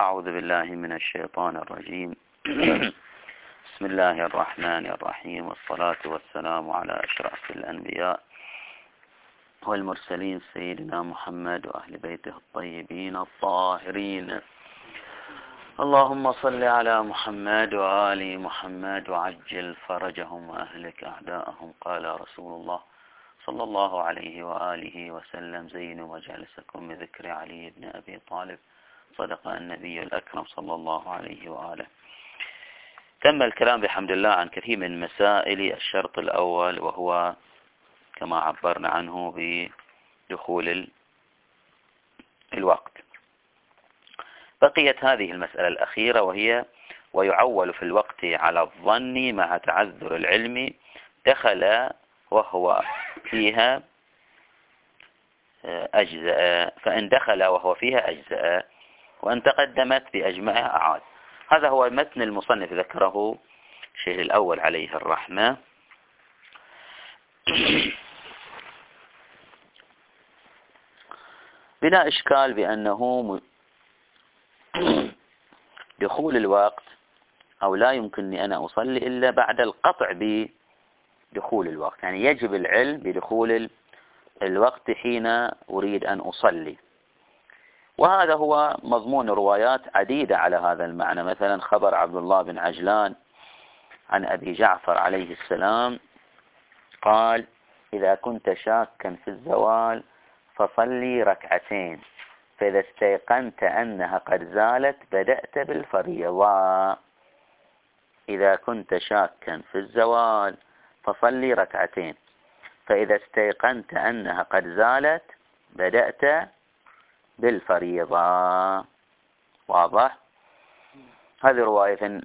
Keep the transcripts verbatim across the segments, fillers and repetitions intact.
أعوذ بالله من الشيطان الرجيم. بسم الله الرحمن الرحيم، والصلاة والسلام على أشرف الأنبياء والمرسلين سيدنا محمد وأهل بيته الطيبين الطاهرين. اللهم صل على محمد وآل محمد وعجل فرجهم وأهلك أعداءهم. قال رسول الله صلى الله عليه وآله وسلم: زينوا مجالسكم بذكر علي بن أبي طالب. صدق النبي الأكرم صلى الله عليه وآله. تم الكلام بحمد الله عن كثير من مسائل الشرط الأول، وهو كما عبرنا عنه بدخول الوقت. بقيت هذه المسألة الأخيرة، وهي ويعول في الوقت على الظن مع تعذر العلم. دخل وهو فيها أجزاء، فإن دخل وهو فيها أجزاء، وأن تقدمت بأجمعها أعاد. هذا هو متن المصنف، ذكره الشيخ الأول عليه الرحمة. بلا إشكال بأنه دخول الوقت أو لا يمكنني أنا أصلي إلا بعد القطع بدخول الوقت، يعني يجب العلم بدخول الوقت حين أريد أن أصلي. وهذا هو مضمون روايات عديدة على هذا المعنى. مثلا خبر عبد الله بن عجلان عن أبي جعفر عليه السلام قال: إذا كنت شاكا في الزوال فصلي ركعتين، فإذا استيقنت أنها قد زالت بدأت بالفريضة. إذا كنت شاكا في الزوال فصلي ركعتين، فإذا استيقنت أنها قد زالت بدأت بالفريضة. واضح؟ هذه رواية.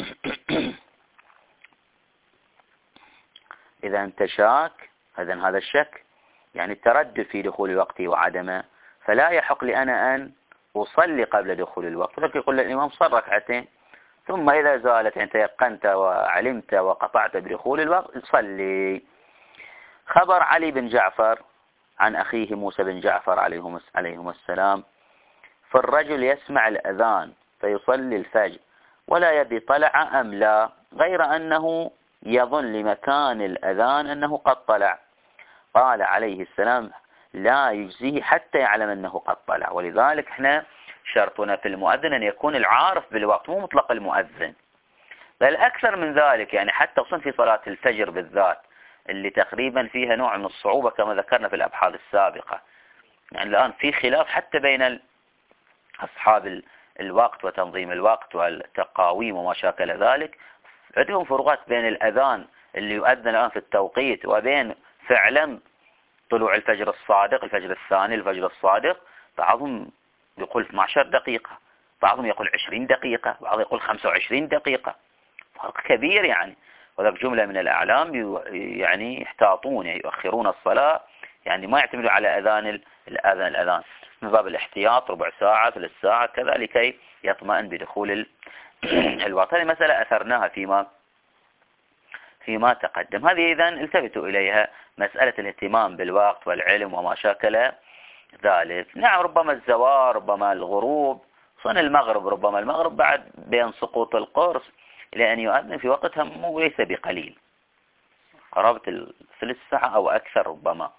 إذا أنت شاك، إذن هذا الشك يعني التردد في دخول الوقت وعدمه، فلا يحق لي أنا أن أصلي قبل دخول الوقت. لكن يقول للإمام: صل ركعتين، ثم إذا زالت أنت يقنت وعلمت وقطعت بدخول الوقت صلي. خبر علي بن جعفر عن أخيه موسى بن جعفر عليهم عليهم السلام: فالرجل يسمع الأذان فيصلي الفجر ولا يدري طلع أم لا، غير أنه يظن لمكان الأذان أنه قد طلع. قال عليه السلام: لا يجزيه حتى يعلم أنه قد طلع. ولذلك احنا شرطنا في المؤذن أن يكون العارف بالوقت، مو مطلق المؤذن، بل أكثر من ذلك. يعني حتى وصل في صلاة الفجر بالذات، اللي تقريبا فيها نوع من الصعوبة كما ذكرنا في الأبحاث السابقة. يعني الآن في خلاف حتى بين أصحاب الوقت وتنظيم الوقت والتقاويم وما شاكل ذلك. عندهم فروقات بين الأذان اللي يؤذن الآن في التوقيت وبين فعلا طلوع الفجر الصادق، الفجر الثاني، الفجر الصادق. بعضهم يقول اثنتي عشرة دقيقة، بعضهم يقول عشرين دقيقة، بعضهم يقول خمسة وعشرين دقيقة. فرق كبير يعني. وذلك جملة من الأعلام يعني يحتاطون، يعني يؤخرون الصلاة، يعني ما يعتمدوا على أذان الأذان الأذان من باب الاحتياط، ربع ساعة ثلث ساعة كذا، لكي يطمئن بدخول الوقت. هذه مسألة أثرناها فيما فيما تقدم. هذه إذن التفتوا إليها، مسألة الاهتمام بالوقت والعلم وما شاكل ذلك. نعم، ربما الزوال، ربما الغروب، صن المغرب، ربما المغرب بعد بين سقوط القرص إلى أن يؤذن في وقتها مو ليس بقليل، قرابة الثلث ساعة أو أكثر ربما.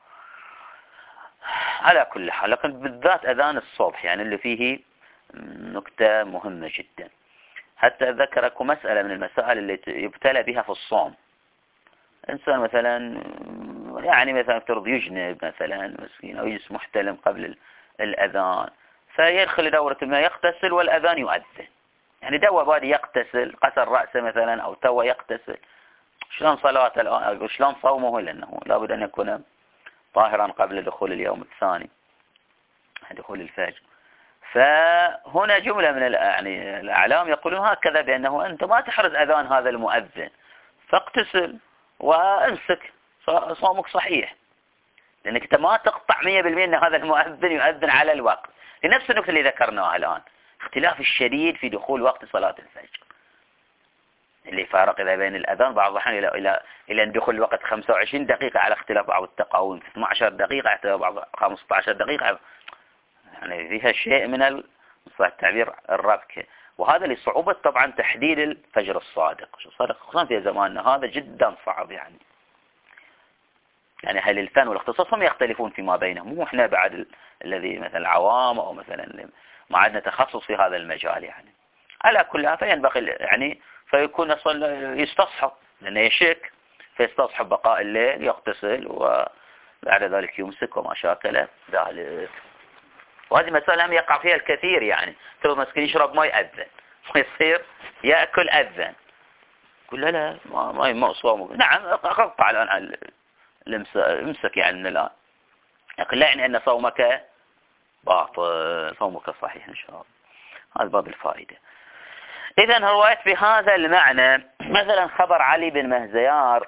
على كل حال، لكن بالذات أذان الصبح يعني اللي فيه نكتة مهمة جدا. حتى أذكركم مسألة من المسائل اللي يبتلى بها في الصوم. إنسان مثلا يعني مثلا افترض يجنب مثلا مسكين، أو يجلس محتلم قبل الأذان، فيدخل دورة الماء يغتسل والأذان يؤذن. يعني دوا بادي يغتسل، غسل رأسه مثلا أو توا يغتسل، شلون صلاته الآن؟ شلون صومه؟ لأنه لابد أن يكون طاهرا قبل دخول اليوم الثاني، دخول الفجر. فهنا جملة من يعني الأعلام يقولون هكذا، بأنه أنت ما تحرز أذان هذا المؤذن، فاغتسل وامسك، صومك صحيح، لأنك أنت ما تقطع مية بالمية أن هذا المؤذن يؤذن على الوقت. لنفس النقطة اللي ذكرناها الآن، اختلاف الشديد في دخول وقت صلاة الفجر، اللي فارق إذا بين الأذان بعض الأحيان إلى إلى إلى أن دخول الوقت خمسة وعشرين دقيقة على اختلاف بعض التقاوم، اثنتي عشرة دقيقة على بعض خمسة عشر دقيقة. يعني فيها شيء من صح التعبير الربكة. وهذا لصعوبة طبعا تحديد الفجر الصادق. الصادق خصوصا في زماننا هذا جدا صعب يعني. يعني أهل الفن والاختصاص هم يختلفون فيما بينهم، مو احنا بعد ال... الذي مثلا العوام أو مثلا ما عندنا تخصص في هذا المجال يعني. على كلها فينبغي يعني فيكون يستصحب لأنه يشك فيستصحب بقاء الليل يغتسل وبعد ذلك يمسك وما شاكل ذلك. وهذه مسألة هم يقع فيها الكثير يعني. تبغى مسكين يشرب ما يأذن ويصير يأكل أذن. يقول لا لا ما ما صومه. نعم قطع الآن امسك يعني من الآن. لكن لا يعني أن صومك باطل، صومك صحيح إن شاء الله. هذا باب الفائدة. إذا رواية بهذا المعنى مثلا خبر علي بن مهزيار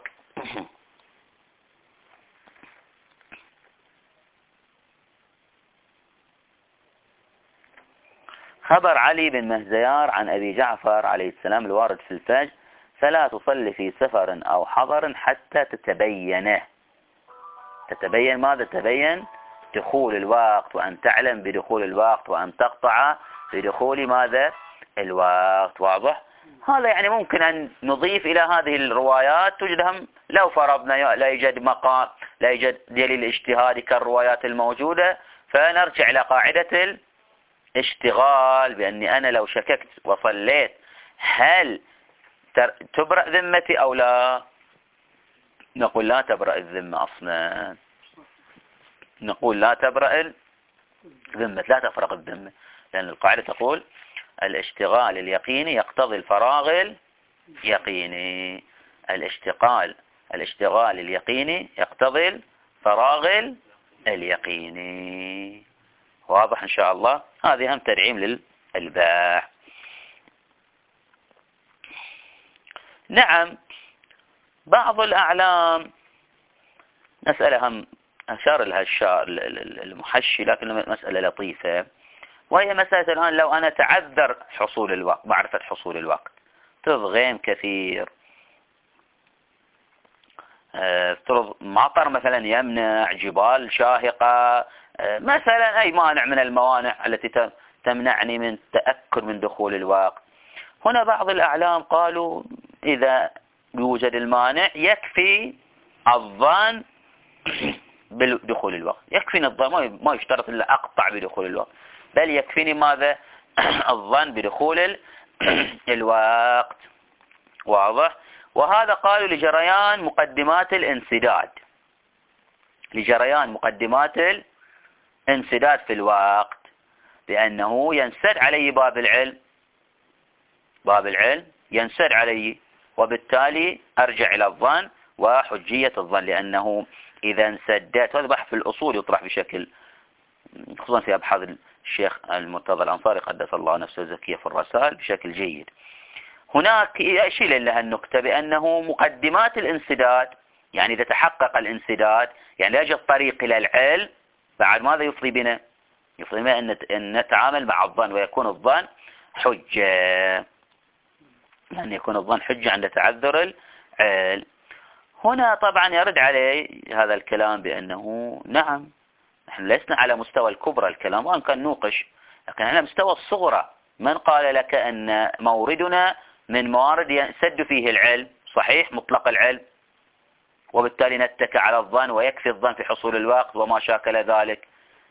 خبر علي بن مهزيار عن أبي جعفر عليه السلام الوارد في الفجر: فلا تصلي في سفر أو حضر حتى تتبينه. تتبين ماذا؟ تتبين دخول الوقت، وأن تعلم بدخول الوقت، وأن تقطع بدخول ماذا؟ الوقت. واضح؟ هذا يعني ممكن أن نضيف إلى هذه الروايات توجدهم لو فرضنا لا يوجد مقام لا يوجد دليل اجتهادي كالروايات الموجودة، فنرجع إلى قاعدة الاشتغال بأني أنا لو شككت وصليت هل تبرأ ذمتي أو لا؟ نقول لا تبرأ الذمة أصلا. نقول لا تبرأ الذمة، لا تفرق الذمة، لأن القاعدة تقول الاشتغال اليقيني يقتضي الفراغ اليقيني. الاشتغال الاشتغال اليقيني يقتضي الفراغ اليقيني. واضح إن شاء الله؟ هذه هم تدعيم للباع. نعم بعض الأعلام مسألة هم أشار لها الشاعر المحشي لكن مسألة لطيفة، وهي مسألة الآن لو أنا تعذر حصول الوقت، معرفة حصول الوقت، تضغيم كثير، افترض مطر مثلا يمنع، جبال شاهقة مثلا، أي مانع من الموانع التي تمنعني من التأكد من دخول الوقت. هنا بعض الأعلام قالوا إذا يوجد المانع يكفي الظن بدخول الوقت، يكفيني الظن، ما يشترط إلا أقطع بدخول الوقت، بل يكفيني ماذا؟ الظن بدخول الوقت. واضح؟ وهذا قالوا لجريان مقدمات الانسداد، لجريان مقدمات الانسداد في الوقت، لأنه ينسد عليه باب العلم، باب العلم ينسد عليه، وبالتالي أرجع إلى الظن وحجية الظن، لأنه إذا انسدت، هذا بحث في الأصول يطرح بشكل خصوصا في أبحاث الشيخ المرتضى الأنصاري قدس الله نفسه الزكية في الرسائل بشكل جيد. هناك يشيل لها النكتة بأنه مقدمات الانسداد، يعني إذا تحقق الانسداد يعني يجد طريق إلى العلم، بعد ماذا يفضي بنا؟ يفضي بنا أن نتعامل مع الظن، ويكون الظن حجة، أن يكون الظن حجة عند تعذر العلم. هنا طبعا يرد عليه هذا الكلام بأنه نعم نحن لسنا على مستوى الكبرى الكلام، وأن كان نوقش، لكن على مستوى الصغرى. من قال لك أن موردنا من موارد ينسد فيه العلم، صحيح مطلق العلم، وبالتالي نتكى على الظن ويكفي الظن في حصول الوقت وما شاكل ذلك،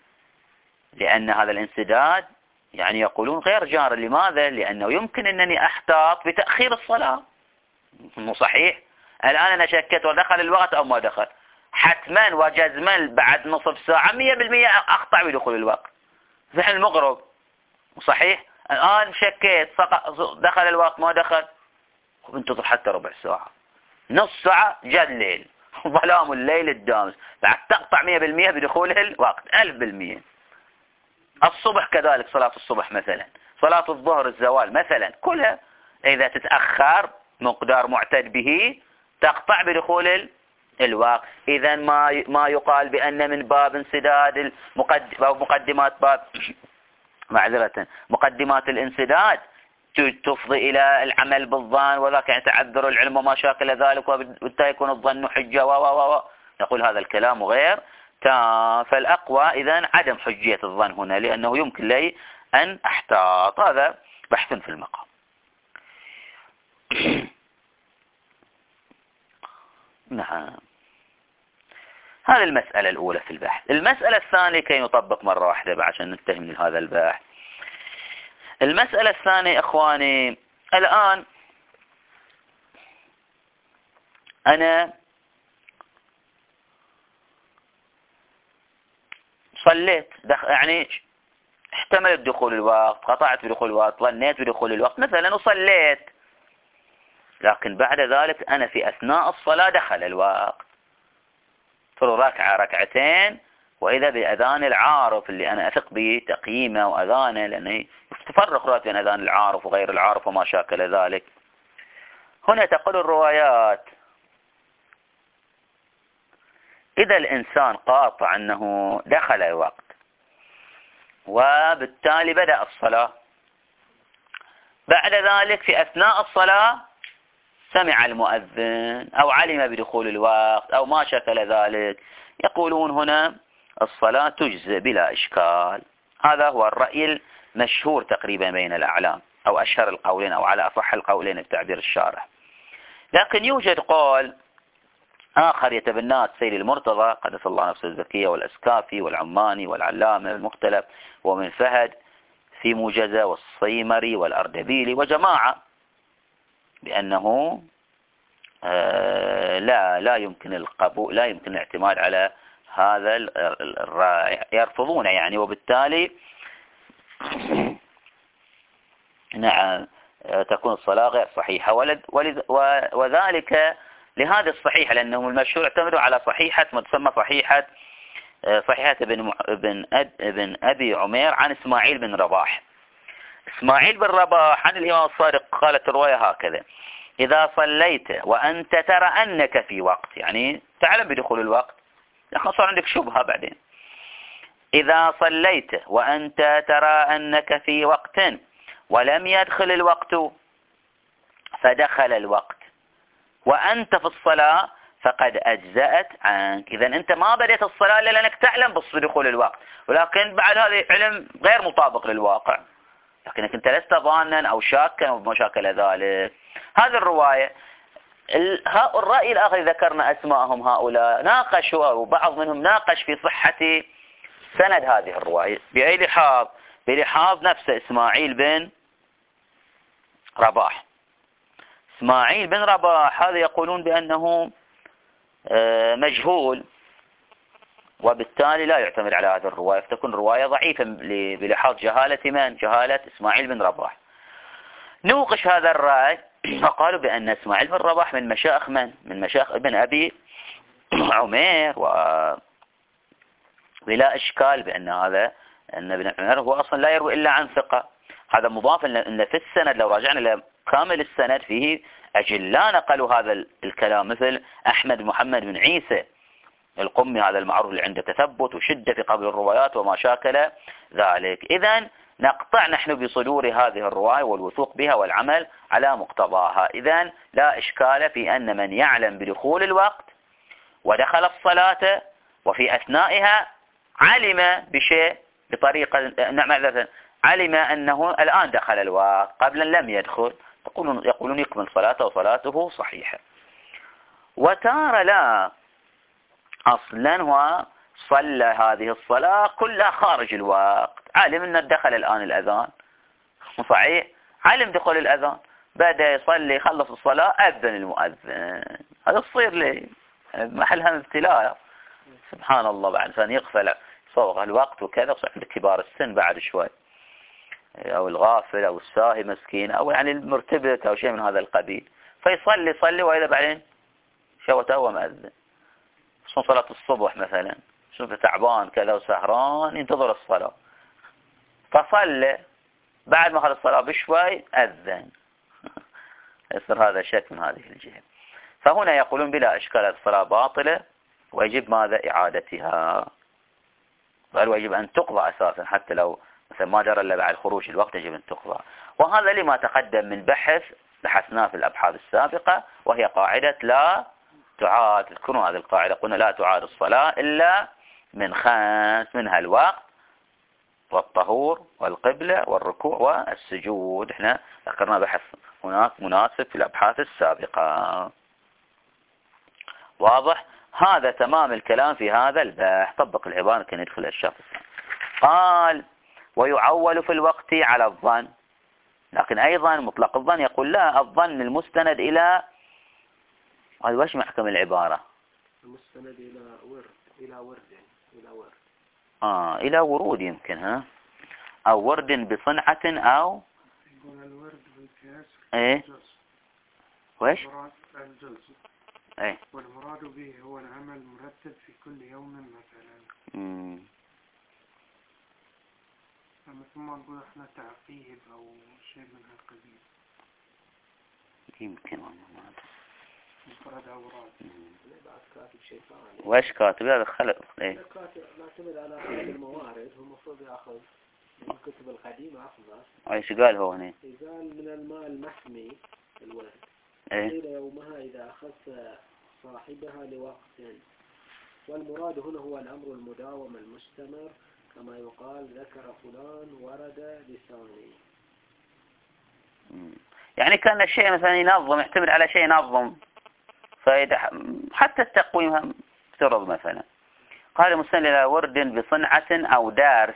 لأن هذا الانسداد يعني يقولون غير جار. لماذا؟ لأنه يمكن أنني أحتاط بتأخير الصلاة، مو صحيح؟ الآن أنا شكت ودخل الوقت أو ما دخل، حتما وجزما بعد نصف ساعة مية بالمية أقطع بدخول الوقت في المغرب، صحيح؟ الآن شكيت دخل الوقت ما دخل، انتظر حتى ربع ساعة، نص ساعة جاء الليل، ظلام الليل الدامس، بعد تقطع مية بالمية بدخول الوقت ألف بالمية. الصبح كذلك، صلاة الصبح مثلا، صلاة الظهر الزوال مثلا، كلها إذا تتأخر مقدار معتد به تقطع بدخول الوقت. إذا ما ما يقال بأن من باب انسداد مقدمات باب معذرة مقدمات الانسداد تفضي إلى العمل بالظن، وذاك يعني تعذر العلم وما شاكل ذلك، وبالتالي يكون الظن حجة و و و نقول هذا الكلام غير تام. فالأقوى إذن عدم حجية الظن هنا، لأنه يمكن لي أن أحتاط. هذا بحث في المقام. نعم، هذه المسألة الأولى في البحث. المسألة الثانية كي نطبق مرة واحدة عشان ننتهي من هذا البحث. المسألة الثانية إخواني، الآن أنا صليت يعني احتملت دخول الوقت، قطعت بدخول الوقت، ظنيت بدخول الوقت مثلا وصليت، لكن بعد ذلك أنا في أثناء الصلاة دخل الوقت، فروا ركعة ركعتين وإذا بأذان العارف اللي أنا أثق به تقييمه وأذانه، لأنه تفرق روايات بين أذان العارف وغير العارف وما شاكل ذلك. هنا تقول الروايات إذا الإنسان قاطع أنه دخل الوقت وبالتالي بدأ الصلاة، بعد ذلك في أثناء الصلاة سمع المؤذن أو علم بدخول الوقت أو ما شكل ذلك، يقولون هنا الصلاة تجزئ بلا إشكال. هذا هو الرأي المشهور تقريبا بين الأعلام، أو أشهر القولين أو على أصح القولين بتعبير الشارح. لكن يوجد قول آخر يتبناه السيد المرتضى قدس الله نفسه الزكية والأسكافي والعماني والعلامة المختلف ومن فهد في موجزة والصيمري والأردبيلي وجماعة، بأنه آه لا لا يمكن القبول، لا يمكن الاعتماد على هذا الرأي، يرفضونه يعني، وبالتالي نعم تكون الصلاة غير صحيحة. وذلك لهذا الصحيحة، لأنهم المشهور اعتمدوا على صحيحة ما تسمى صحيحة صحيحة ابن ابن ابن أبي عمير عن إسماعيل بن رباح. إسماعيل بن رباح عن الإمام الصادق قالت الرواية هكذا: إذا صليت وأنت ترى أنك في وقت، يعني تعلم بدخول الوقت، لكن صار عندك شبهة بعدين. إذا صليت وأنت ترى أنك في وقت ولم يدخل الوقت فدخل الوقت وأنت في الصلاة فقد أجزأت عنك. إذا أنت ما بدأت الصلاة إلا لأنك تعلم بدخول الوقت، ولكن بعد هذا علم غير مطابق للواقع، لكنك أنت لست ظانا أو شاكا أو ما شاكل ذلك. هذه الرواية. الرأي الآخر ذكرنا أسماءهم هؤلاء ناقشوا، وبعض منهم ناقش في صحة سند هذه الرواية بأي لحاظ؟ بلحاظ نفسه إسماعيل بن رباح. إسماعيل بن رباح هذا يقولون بأنه مجهول، وبالتالي لا يعتمد على هذه الرواية، فتكون رواية ضعيفة بلحاظ جهالة من؟ جهالة إسماعيل بن رباح. نوقش هذا الرأي وقالوا بأن إسماعيل بن رباح من مشايخ من؟ من مشايخ ابن أبي عمير، وبلا إشكال بأن هذا أن ابن عمير هو أصلا لا يروي إلا عن ثقة. هذا مضاف أن في السند لو راجعنا إلى كامل السند فيه أجلاء نقلوا هذا الكلام، مثل أحمد محمد بن عيسى القمي، هذا المعروف اللي عنده تثبت وشدة في قبل الروايات وما شاكل ذلك. إذن نقطع نحن بصدور هذه الرواية والوثوق بها والعمل على مقتضاها. إذن لا إشكال في أن من يعلم بدخول الوقت ودخل الصلاة وفي أثنائها علم بشيء بطريقة نعم علم أنه الآن دخل الوقت قبل لم يدخل، يقولون يقولون يكمل صلاته وصلاته صحيحة. وتارى لا، أصلا هو صلى هذه الصلاة كلها خارج الوقت، علم أنه دخل الآن الأذان صحيح، علم دخول الأذان، بدأ يصلي خلص الصلاة أذن المؤذن. هذا تصير لي محلها ابتلاء، سبحان الله، بعد إنسان يغفل صوغ الوقت وكذا، صح عند كبار السن بعد شوي، أو الغافل أو الساهي مسكين أو يعني المرتبك أو شيء من هذا القبيل، فيصلي يصلي وإذا بعدين شوته هو مؤذن. شلون صلاة الصبح مثلا، شوف تعبان كذا وسهران ينتظر الصلاة، فصلى بعد ما خلص الصلاة بشوي أذن. يصير هذا شك من هذه الجهة. فهنا يقولون بلا إشكال الصلاة باطلة ويجب ماذا؟ إعادتها، بل ويجب أن تقضى أساسا، حتى لو مثلا ما جرى إلا بعد خروج الوقت يجب أن تقضى. وهذا لما تقدم من بحث بحثناه في الأبحاث السابقة، وهي قاعدة لا تعاد. تذكرون هذه القاعدة، قلنا لا تعاد الصلاة إلا من خمس، منها الوقت والطهور والقبلة والركوع والسجود. احنا ذكرنا بحث هناك مناسب في الأبحاث السابقة. واضح؟ هذا تمام الكلام في هذا البحث. طبق العبارة كان يدخل الشخص. قال ويعول في الوقت على الظن، لكن أيضا مطلق الظن يقول لا، الظن المستند إلى، هذا وش محكم العبارة؟ المستند إلى ورد، إلى ورد يعني. إلى ورد آه إلى ورود يمكن، ها، أو ورد بصنعة أو يقول الورد بالقياس إيه وش الجزء إيه والمراد به هو العمل المرتب في كل يوم مثلا. مم. مثل ما نقول احنا تعقيب أو شيء من هالقبيل. يمكن والله مفرد أوراد. بعد كاتب شيء ثاني. وش كاتب هذا خلق إيه؟ كاتب معتمد على عدد الموارد، هو المفروض يأخذ من الكتب القديمة أخذها. ايش قال هو هنا؟ قال من الماء المحمي الورد. إيه؟ قيل يومها إذا أخذت صاحبها لوقت، والمراد هنا هو الأمر المداوم المستمر، كما يقال ذكر فلان ورد لساني. يعني كان الشيء مثلا ينظم، يعتمد على شيء ينظم، فإذا حتى التقويم افترض مثلا قال مستند إلى ورد بصنعة أو دارس،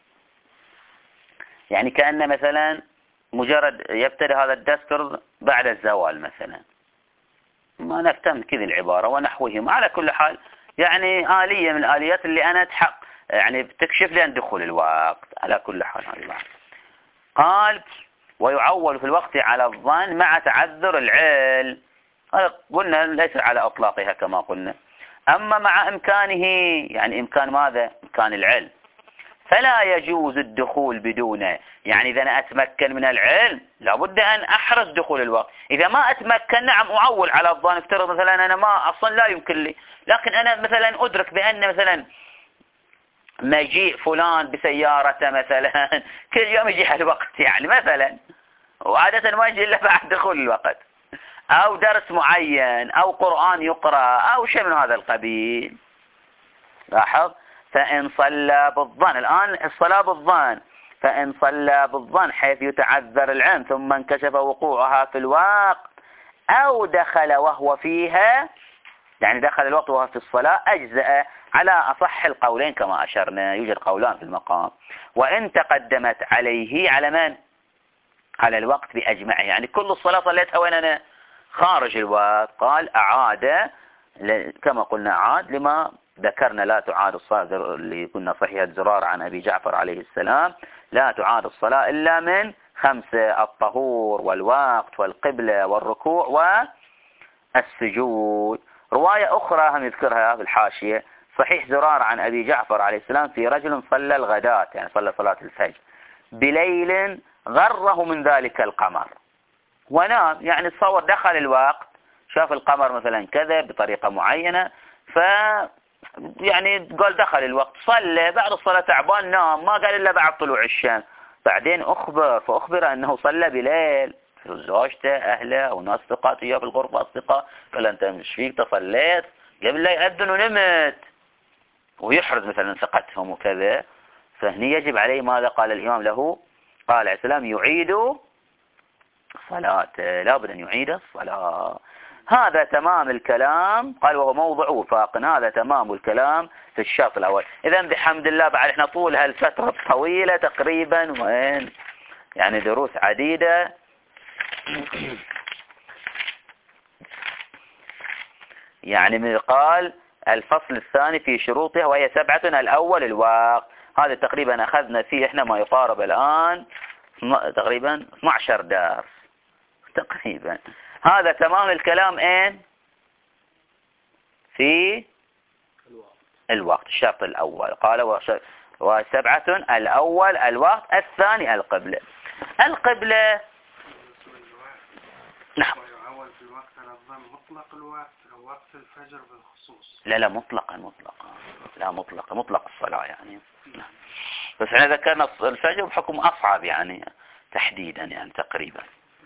يعني كأن مثلا مجرد يبتدئ هذا الدرس بعد الزوال مثلا، ما نفتهم كذا العبارة ونحوهم. على كل حال يعني آلية من الآليات اللي أنا تحق يعني بتكشف لي عن دخول الوقت. على كل حال هذه بعض. قال ويعول في الوقت على الظن مع تعذر العلم، قلنا ليس على أطلاقها كما قلنا. أما مع إمكانه، يعني إمكان ماذا؟ إمكان العلم، فلا يجوز الدخول بدونه. يعني إذا أنا أتمكن من العلم لابد أن أحرص دخول الوقت. إذا ما أتمكن نعم أعول على الظن. افترض مثلا أنا ما أصلا لا يمكن لي، لكن أنا مثلا أدرك بأن مثلا مجيء فلان بسيارته مثلا كل يوم يجي على الوقت يعني مثلا، وعادة ما يجي إلا بعد دخول الوقت، أو درس معين أو قرآن يقرأ أو شيء من هذا القبيل. لاحظ، فإن صلى بالظن، الآن الصلاة بالظن، فإن صلى بالظن حيث يتعذر العلم ثم انكشف وقوعها في الوقت أو دخل وهو فيها، يعني دخل الوقت وهو في الصلاة، أجزأ على أصح القولين كما أشرنا. يوجد قولان في المقام. وإن تقدمت عليه، على من؟ على الوقت بأجمعه، يعني كل الصلاة صليتها وين أنا خارج الوقت. قال أعاد، كما قلنا عاد لما ذكرنا لا تعاد الصلاة اللي كنا صحيح الزرار عن أبي جعفر عليه السلام، لا تعاد الصلاة إلا من خمسة: الطهور والوقت والقبلة والركوع والسجود. رواية أخرى هم يذكرها في الحاشية، صحيح زرار عن أبي جعفر عليه السلام في رجل صلى الغداة، يعني صلى صلاة الفجر بليل غره من ذلك القمر ونام، يعني تصور دخل الوقت شاف القمر مثلا كذا بطريقة معينة، ف يعني قال دخل الوقت، صلى بعد الصلاة تعبان نام، ما قال إلا بعد طلوع الشمس. بعدين أخبر فأخبر أنه صلى بليل، زوجته أهله وناس ثقات إياه في الغرفة أصدقاء، قال أنت مش فيك تصليت قبل لا يأذن ونمت، ويحرز مثلا ثقتهم وكذا. فهني يجب عليه ماذا قال الإمام له؟ قال عليه السلام يعيد صلاته، لابد أن يعيد الصلاة. هذا تمام الكلام. قال وهو موضع وفاق، هذا تمام الكلام في الشرط الأول. إذن بحمد الله بعد احنا طول هالفترة الطويلة تقريبا وين يعني دروس عديدة يعني من قال الفصل الثاني في شروطها وهي سبعة. الأول الوقت، هذا تقريبا أخذنا فيه احنا ما يقارب الآن تقريبا اثني عشر درس تقريبا. هذا تمام الكلام اين في الوقت الشرط الأول. قال وسبعة: الأول الوقت، الثاني القبلة. القبلة نعم في الوقت على الظن مطلق الوقت أو وقت الفجر بالخصوص؟ لا لا مطلقا مطلقا لا مطلقا مطلق الصلاة يعني. بس احنا ذكرنا الفجر بحكم أصعب يعني تحديدا يعني تقريبا.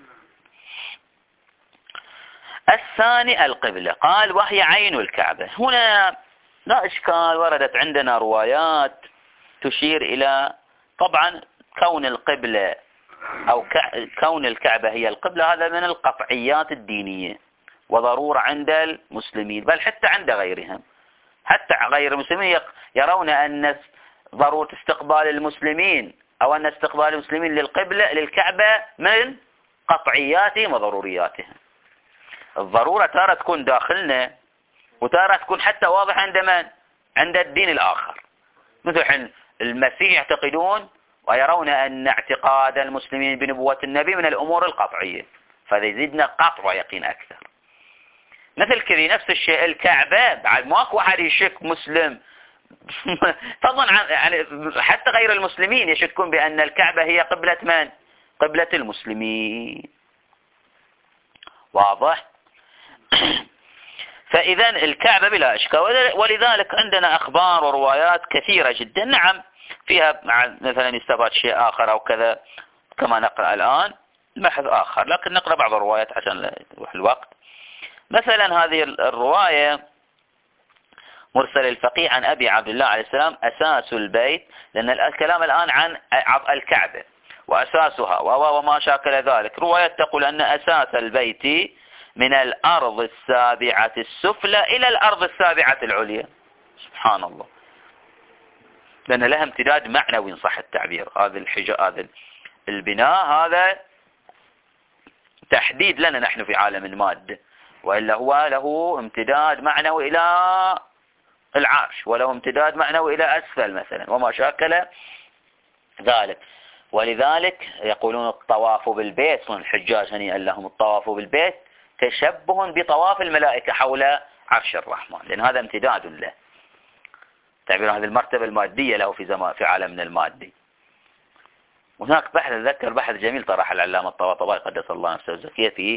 الثاني القبلة. قال وهي عين الكعبة. هنا لا إشكال، وردت عندنا روايات تشير إلى طبعا كون القبلة أو كون الكعبة هي القبلة هذا من القطعيات الدينية وضرورة عند المسلمين، بل حتى عند غيرهم. حتى غير المسلمين يرون أن ضرورة استقبال المسلمين أو أن استقبال المسلمين للقبلة للكعبة من قطعياتهم وضرورياتهم. الضرورة تارة تكون داخلنا وتارة تكون حتى واضحة عند من؟ عند الدين الآخر. مثل المسيح يعتقدون ويرون أن اعتقاد المسلمين بنبوة النبي من الأمور القطعية، فهذا يزيدنا قطع ويقين أكثر. مثل كذي نفس الشيء الكعبة، بعد ماكو أحد يشك مسلم فضلا عن يعني حتى غير المسلمين يشكون بأن الكعبة هي قبلة من؟ قبلة المسلمين. واضح؟ فإذا الكعبة بلا إشكال، ولذلك عندنا أخبار وروايات كثيرة جدا نعم فيها مثلا يستفاد شيء آخر أو كذا كما نقرأ الآن بحث آخر، لكن نقرأ بعض الروايات عشان يروح الوقت. مثلا هذه الرواية مرسل الفقيه عن أبي عبد الله عليه السلام أساس البيت، لأن الكلام الآن عن الكعبة وأساسها وما شاكل ذلك. رواية تقول أن أساس البيت من الأرض السابعة السفلى إلى الأرض السابعة العليا. سبحان الله، لأن لها امتداد معنوي إن صح التعبير. هذا الحجاء هذا البناء هذا تحديد لنا نحن في عالم المادة، وإلا هو له امتداد معنوي إلى العرش وله امتداد معنوي إلى أسفل مثلا وما شاكل ذلك. ولذلك يقولون الطواف بالبيت، الحجاج هنيئا لهم الطواف بالبيت تشبه بطواف الملائكة حول عرش الرحمن، لأن هذا امتداد له. تعبير هذه المرتبة المادية له في زمان في عالمنا المادي. وهناك بحث أتذكر بحث جميل طرح العلامة الطباطبائي قدس الله نفسه الزكية في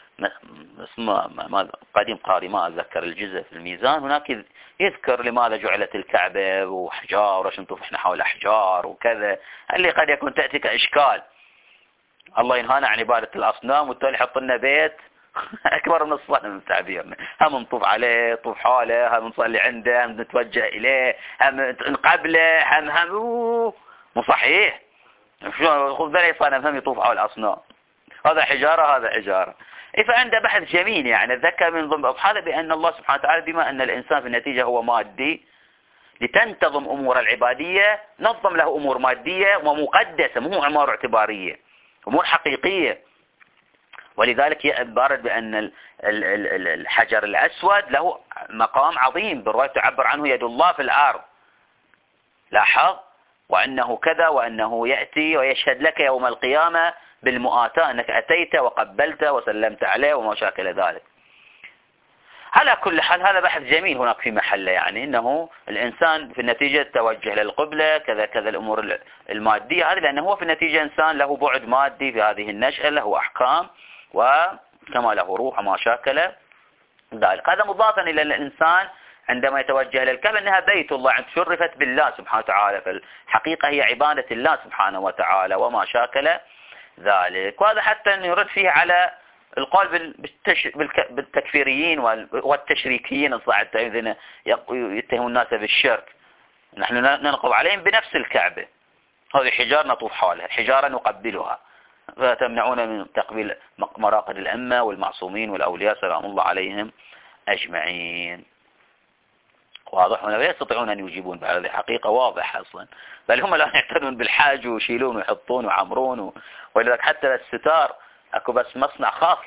اسمه قديم قاري ما أتذكر الجزء في الميزان، هناك يذكر لماذا جعلت الكعبة وأحجار وليش نطوف حول أحجار وكذا، اللي قد يكون تأتي كإشكال. الله ينهانا عن عبادة الأصنام والتالي يحط لنا بيت أكبر من الصنم تعبيرنا، هم نطوف عليه طوف حاله، هم نصلي عنده، هم نتوجه إليه، هم نقبله، هم هم مو صحيح. خذ ذلك صنم هم يطوف حول الأصنام، هذا حجارة هذا حجارة. فعنده بحث جميل يعني ذكر من ضمن أبحاثه بأن الله سبحانه وتعالى بما أن الإنسان في النتيجة هو مادي، لتنتظم أمور العبادية نظم له أمور مادية ومقدسة، مو أمور اعتبارية، أمور حقيقية. ولذلك يبارد بأن الحجر الأسود له مقام عظيم، بالرواية تعبر عنه يد الله في الأرض، لاحظ، وأنه كذا وأنه يأتي ويشهد لك يوم القيامة بالمؤاتاة أنك أتيت وقبلت وسلمت عليه وما شاكل ذلك. على كل حال هذا بحث جميل هناك في محله، يعني إنه الإنسان في النتيجة توجه للقبلة كذا كذا الأمور المادية هذه، لأنه هو في النتيجة إنسان له بعد مادي في هذه النشأة، له أحكام وكما له روح وما شاكل ذلك. هذا مضافا إلى الإنسان عندما يتوجه للكعبة أنها بيت الله، عند شرفت بالله سبحانه وتعالى، فالحقيقة هي عبادة الله سبحانه وتعالى وما شاكل ذلك. وهذا حتى يرد فيه على القول بالتكفيريين والتشريكيين الصاعد الذين يتهمون الناس بالشرك. نحن ننقض عليهم بنفس الكعبة، هذه حجار نطوف حولها، حجارة نقبلها، فتمنعون من تقبيل مراقد الأمة والمعصومين والأولياء سلام الله عليهم أجمعين. واضح، ولا يستطيعون أن يجيبون بهذه حقيقة واضحة أصلا، بل هم الآن يعتنون بالحاج ويشيلون ويحطون وعمرون و... ولذلك حتى الستار أكو بس مصنع خاص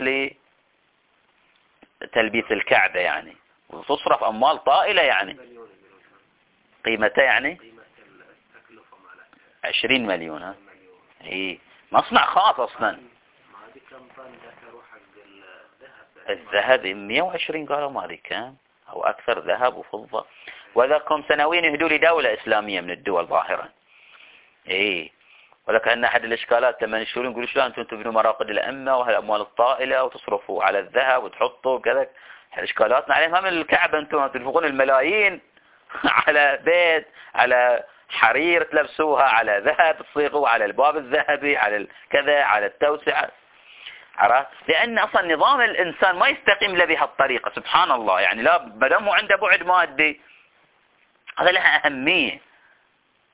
لتلبيس الكعبة يعني، وتصرف أموال طائلة يعني، قيمتها يعني عشرين مليون. ها إيه مصنع خاص أصلا. الذهب مئة وعشرين قالوا ما ذي كان أو أكثر، ذهب وفضة، وذاكم سنويا يهدوا لدولة إسلامية من الدول ظاهرا. إيه ولكن أحد الإشكالات لما يشترون يقولوا شلون أنتم تبنوا مراقد الأمة وهالأموال الطائلة وتصرفوا على الذهب وتحطوا وكذا. إشكالاتنا عليهم هم الكعبة، أنتم تنفقون الملايين على بيت، على حرير تلبسوها، على ذهب تصيغوا، على الباب الذهبي، على كذا، على التوسعة. عرفت؟ لأن أصلا نظام الإنسان ما يستقيم له بهالطريقة سبحان الله، يعني لا بدمه عنده بعد مادي، هذا لها أهمية.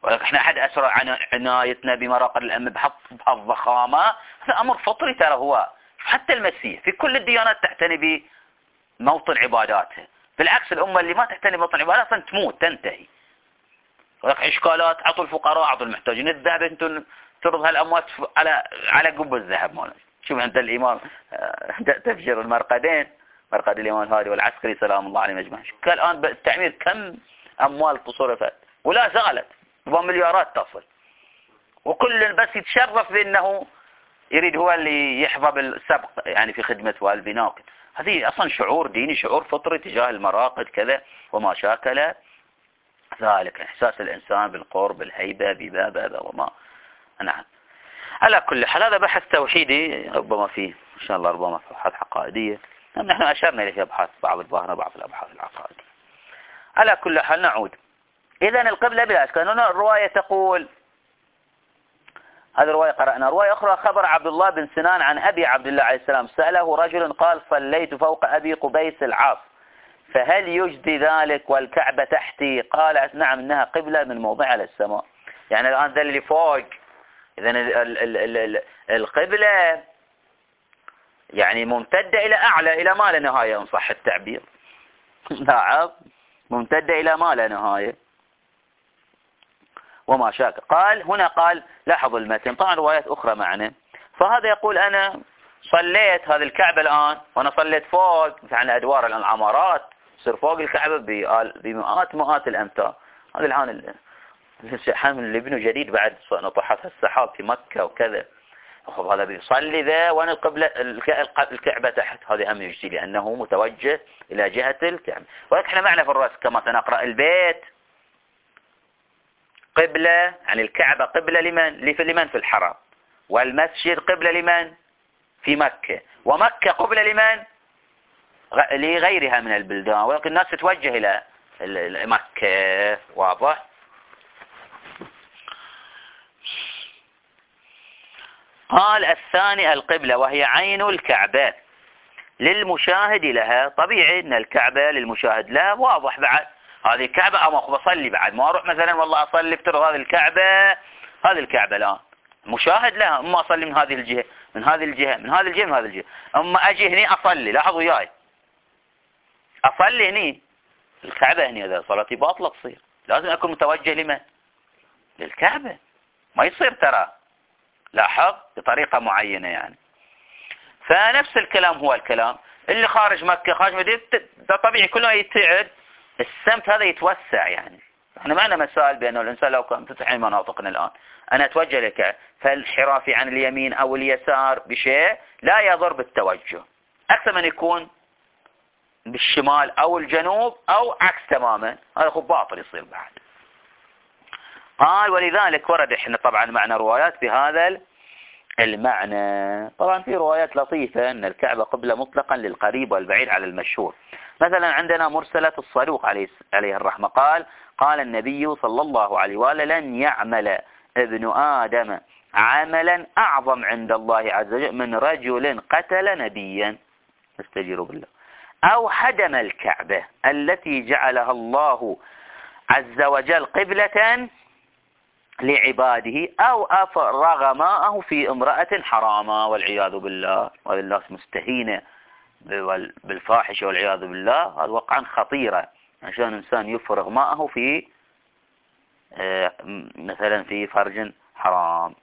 احنا أحد أسرع عن عنايتنا بمراقد الأمن بهالضخامة، هذا أمر فطري ترى. هو حتى المسيح في كل الديانات تعتني بموطن عباداتها، بالعكس الأمة اللي ما تعتني بموطن عباداتها تموت تنتهي. ولك إشكالات، عطوا الفقراء، عطوا المحتاجين الذهب، انتم ترض هالأموات على على قب الذهب مولانا. شوف أنت الإمام تفجر المرقدين، مرقد الإمام الهادي والعسكري سلام الله عليهم أجمعين، الآن بالتعمير كم أموال تصرفت ولا زالت بمليارات تصل، وكل بس يتشرف بأنه يريد هو اللي يحظى بالسبق يعني في خدمة والبناء. هذه أصلا شعور ديني، شعور فطري تجاه المراقد كذا، وما شاكل ذلك إحساس الإنسان بالقرب، بالهيبة، ببابة وما. نعم. على كل حال هذا بحث توحيدي، ربما فيه إن شاء الله ربما أبحاث عقائدية، نحن أشرنا إليه في أبحاث بعض الظاهرة بعض الأبحاث العقائدية. على كل حال نعود. إذن القبلة بلا إشكال. هنا الرواية تقول، هذه الرواية قرأنا. رواية أخرى خبر عبد الله بن سنان عن أبي عبد الله عليه السلام سأله رجل قال صليت فوق أبي قبيس العاص فهل يجدي ذلك والكعبة تحتي؟ قال نعم إنها قبلة من موضع للسماء. يعني الآن ذا اللي فوق، إذن القبلة يعني ممتدة إلى أعلى، إلى ما لا نهاية إن صح التعبير. نعم ممتدة إلى ما لا نهاية وما شاك. قال هنا قال لاحظوا المتن، طبعا روايات أخرى معنا، فهذا يقول أنا صليت هذه الكعبة الآن وأنا صليت فوق يعني أدوار الآن العمارات تصير فوق الكعبة بمئات مئات الأمتار. هذا الآن الحمل اللي بنوا جديد بعد نطحات السحاب في مكة وكذا، خب هذا بيصلي ذا وانا القبلة الكعبة تحت، هذا هم يجزي لأنه متوجه إلى جهة الكعبة. ولكن احنا معنا في الرأس كما سنقرأ البيت قبلة، يعني الكعبة قبلة لمن؟ لمن في الحرم، والمسجد قبلة لمن؟ في مكة، ومكة قبلة لمن؟ لغيرها من البلدان، ولكن الناس تتوجه إلى مكة. واضح؟ قال الثاني القبلة وهي عين الكعبة للمشاهد لها. طبيعي ان الكعبة للمشاهد لها، واضح بعد هذه الكعبة أما بصلي بعد ما أروح مثلا والله أصلي بترى هذه الكعبة، هذه الكعبة الآن مشاهد لها، أما أصلي من هذه الجهة من هذه الجهة من هذه الجهة من هذه الجهة، أما أجي هني أصلي، لاحظوا وياي أصلي هني الكعبة هني، إذا صلاتي باطلة تصير لازم أكون متوجه لمن؟ للكعبة، ما يصير ترى لاحظ بطريقة معينة يعني. فنفس الكلام هو الكلام اللي خارج مكة خارج مدينة، طبيعي كله يتعد السمت هذا يتوسع. يعني احنا معنا مسائل بأنه الإنسان لو كان فتح مناطقنا الآن أنا أتوجه لك، فالانحرافي عن اليمين أو اليسار بشيء لا يضر بالتوجه، أكثر من يكون بالشمال أو الجنوب أو عكس تماما، هذا خب باطل يصير بعد. قال ولذلك ورد احنا طبعا معنا روايات بهذا المعنى. طبعا في روايات لطيفة أن الكعبة قبلة مطلقا للقريب والبعيد على المشهور. مثلا عندنا مرسلة الصدوق عليه عليه الرحمة قال قال النبي صلى الله عليه وآله لن يعمل ابن آدم عملا أعظم عند الله عز وجل من رجل قتل نبيا، استجيروا بالله، أو هدم الكعبة التي جعلها الله عز وجل قبلة لعباده، أو أفرغ ماءه في امرأة حرامة والعياذ بالله، وهذه الناس مستهينة بالفاحشة والعياذ بالله. هذا وقعا خطيرة عشان إنسان يفرغ ماءه في مثلا في فرج حرام.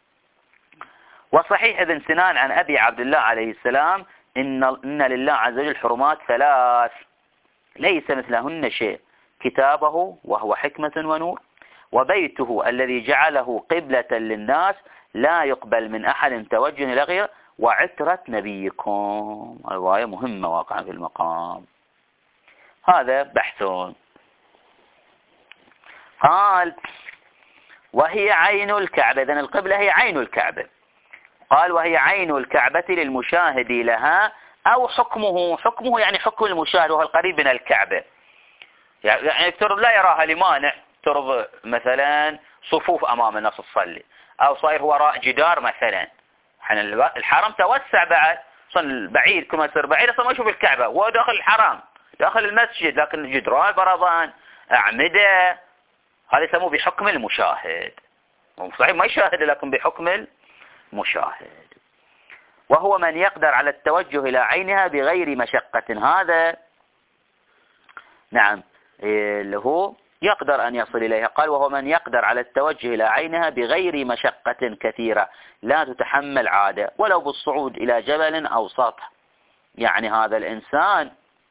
وصحيح ابن سنان عن أبي عبد الله عليه السلام إن, إن لله عز وجل حرمات ثلاث ليس مثلهن شيء، كتابه وهو حكمة ونور، وبيته الذي جعله قبلة للناس لا يقبل من أحد توجه إلى غيره، وعترة نبيكم. رواية مهمة واقعا في المقام. هذا بحث. قال وهي عين الكعبة، إذن القبلة هي عين الكعبة. قال وهي عين الكعبة للمشاهد لها، أو حكمه حكمه يعني حكم المشاهد وهو القريب من الكعبة، يعني افترض لا يراها لمانع، افترض مثلا صفوف أمام الناس تصلي، أو صاير وراء جدار مثلا، الحرم توسع بعد صار بعيد، كل ما يصير بعيد أصلا ما يشوف الكعبة، هو داخل الحرم داخل المسجد، لكن الجدران برضان أعمدة هذا يسموه بحكم المشاهد، صحيح ما يشاهد لكن بحكم المشاهد. وهو من يقدر على التوجه إلى عينها بغير مشقة، هذا نعم اللي هو يقدر أن يصل إليها. قال وهو من يقدر على التوجه إلى عينها بغير مشقة كثيرة لا تتحمل عادة، ولو بالصعود إلى جبل أو سطح. يعني هذا الإنسان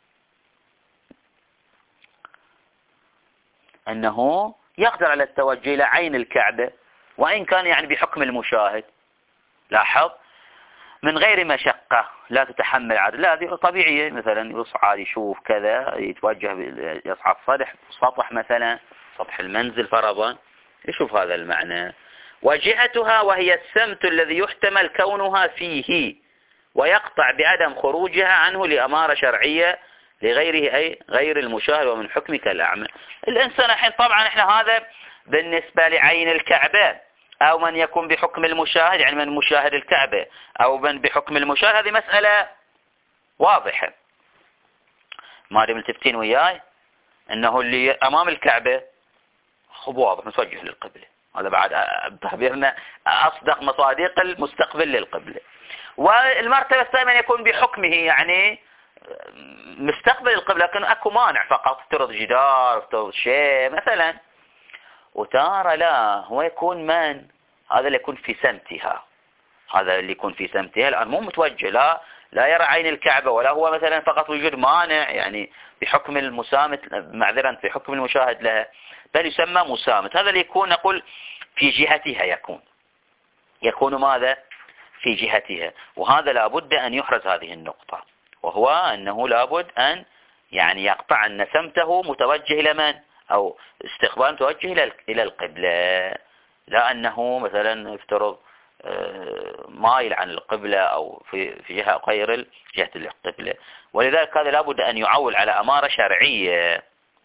أنه يقدر على التوجه إلى عين الكعبة وإن كان يعني بحكم المشاهد، لاحظ، من غير مشقة لا تتحمل عادة. لا هذه طبيعية، مثلا يصعد يشوف كذا، يتوجه يصعد سطح سطح مثلا سطح المنزل فرضا، يشوف هذا المعنى. وجهتها وهي السمت الذي يحتمل كونها فيه ويقطع بعدم خروجها عنه لأمارة شرعية لغيره أي غير المشاهد ومن حكمك الأعمى. الإنسان الحين طبعا احنا هذا بالنسبة لعين الكعبة، أو من يكون بحكم المشاهد يعني من مشاهد الكعبة أو من بحكم المشاهد، هذه مسألة واضحة. ما دام ملتفتين وياي أنه اللي أمام الكعبة خب واضح متوجه للقبلة، هذا بعد تعبيرنا أصدق مصادق المستقبل للقبلة. والمرتبة الثانية يكون بحكمه يعني مستقبل القبلة، لكن أكو مانع فقط، افترض جدار افترض شيء مثلا. وتارى لا، هو يكون من هذا اللي يكون في سمتها، هذا اللي يكون في سمتها الآن مو متوجه، لا لا يرى عين الكعبة، ولا هو مثلا فقط وجود مانع يعني بحكم المسامت، معذرا في حكم المشاهد لها، بل يسمى مسامت. هذا اللي يكون نقول في جهتها، يكون يكون ماذا في جهتها. وهذا لابد أن يحرز هذه النقطة، وهو أنه لابد أن يعني يقطع أن سمته متوجه إلى من، أو استقبال متوجه إلى القبلة، لا أنه مثلا افترض مايل عن القبلة أو في في جهة غير جهة القبلة. ولذلك هذا لابد أن يعول على أمارة شرعية.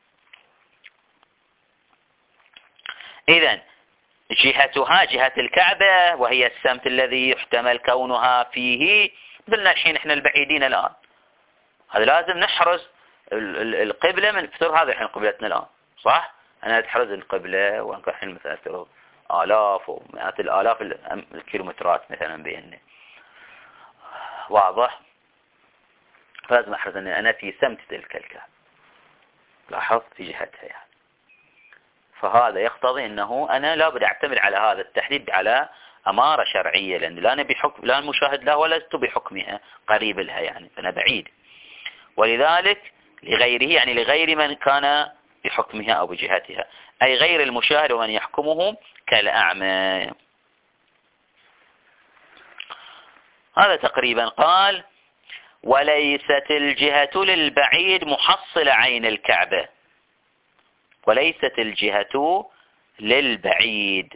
إذن جهتها جهة الكعبة وهي السمت الذي يحتمل كونها فيه. قلنا الحين احنا البعيدين الآن، هذا لازم نحرز القبلة من فتر، هذا الحين قبلتنا الآن صح؟ أنا أتحرز القبلة وأنك الحين مثلا افترض آلاف ومئات الآلاف الكيلومترات مثلا بيننا، واضح؟ فلازم أحرز أن أنا في سمت تلك الكعبة، لاحظ في جهتها يعني. فهذا يقتضي أنه أنا لا بد أعتمد على هذا التحديد على أمارة شرعية، لأن لا نبي حكم، لا المشاهد له ولا لست بحكمها قريب لها يعني، فأنا بعيد. ولذلك لغيره يعني لغير من كان بحكمها أو بجهتها، أي غير المشاهد ومن يحكمه كالأعمى. هذا تقريبا. قال وليست الجهة للبعيد محصل عين الكعبة، وليست الجهة للبعيد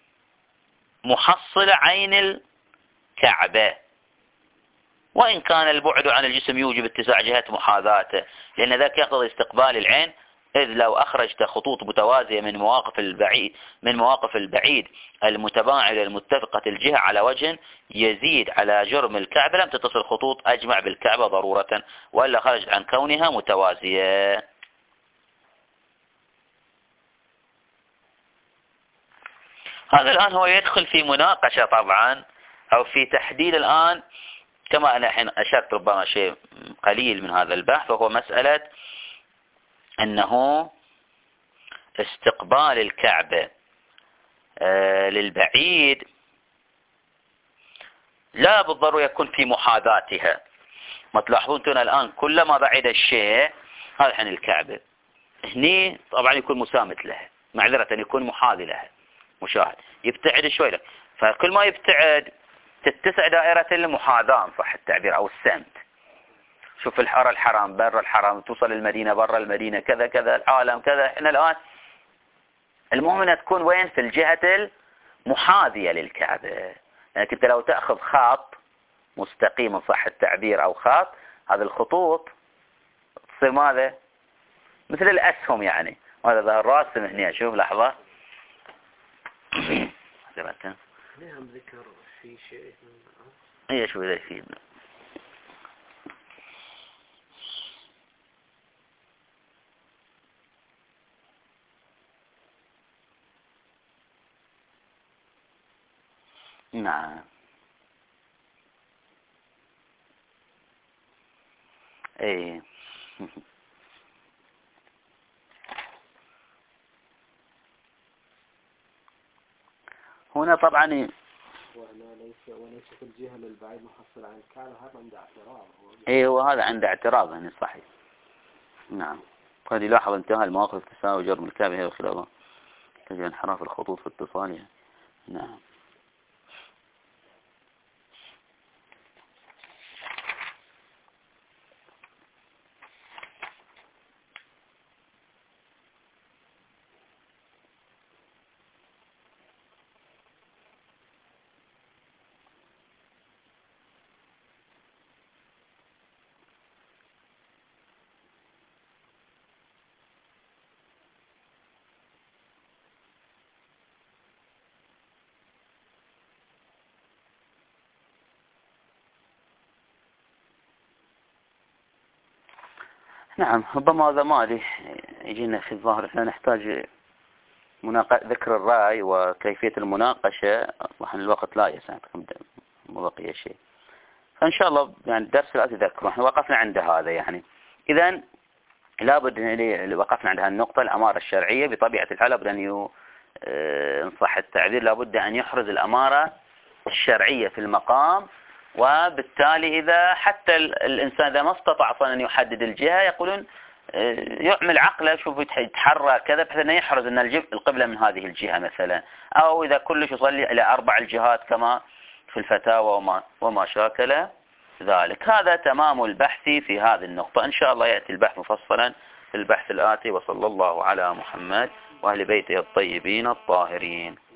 محصل عين الكعبة، وإن كان البعد عن الجسم يوجب اتساع جهة محاذاته، لأن ذاك يقتضي استقبال العين، إذ لو أخرجت خطوط متوازية من مواقف البعيد من مواقف البعيد المتباعدة المتفقة الجهة على وجه يزيد على جرم الكعبة لم تتصل خطوط أجمع بالكعبة ضرورة، وإلا خرجت عن كونها متوازية. هذا الآن هو يدخل في مناقشة طبعا، أو في تحديد الآن، كما أنا الحين أشرت ربما شيء قليل من هذا البحث، وهو مسألة أنه استقبال الكعبة للبعيد لا بالضرورة يكون في محاذاتها. ما تلاحظون أنتم الآن كلما بعد الشيء، هذا الحين الكعبة هني طبعا يكون مسامت لها، معذرة يكون محاذي لها مشاهد، يبتعد شوي لك، فكل ما يبتعد تتسع دائرة المحاذاة صح التعبير أو السمت. شوف الحرم الحرام برا الحرام، توصل المدينة برا المدينة، كذا كذا العالم كذا. احنا الآن المهم أنها تكون وين؟ في الجهة المحاذية للكعبة. لأنك انت لو تأخذ خط مستقيم صح التعبير أو خط، هذه الخطوط تصير ماذا؟ مثل الأسهم يعني. هذا ظهر راسم هنا، شوف لحظة زمتها نعم ذكر في شيء هي شو ذا يفيدنا. ايه هنا طبعا وهنا ليس وليس في الجهة للبعيد محصل عن الكعبة، هذا عنده اعتراض. ايه وهذا عنده اعتراض يعني صحيح. نعم. قد يلاحظ انتهاء المواقف تساوي جرم الكعبة هي وخلافها تجد انحراف الخطوط في اتصالها. نعم. نعم ربما هذا ما أدري يجينا في الظاهر احنا نحتاج مناق... ذكر الرأي وكيفية المناقشة. أصبح الوقت لا يسعد ما بقي شيء، فإن شاء الله يعني الدرس الآتي ذكره. احنا وقفنا عند هذا يعني. إذا لابد أن وقفنا عند هالنقطة الأمارة الشرعية بطبيعة الحال لابد أن ي... إن صح التعبير لابد أن يحرز الأمارة الشرعية في المقام. وبالتالي إذا حتى الإنسان إذا ما استطاع أصلا أن يحدد الجهة يقولون يعمل عقله شوف يتحرى كذا بحيث أنه يحرز أن القبلة من هذه الجهة مثلا، أو إذا كلش يصلي إلى أربع الجهات كما في الفتاوى وما, وما شاكل ذلك. هذا تمام البحث في هذه النقطة. إن شاء الله يأتي البحث مفصلا في البحث الآتي. وصلى الله على محمد وأهل بيته الطيبين الطاهرين.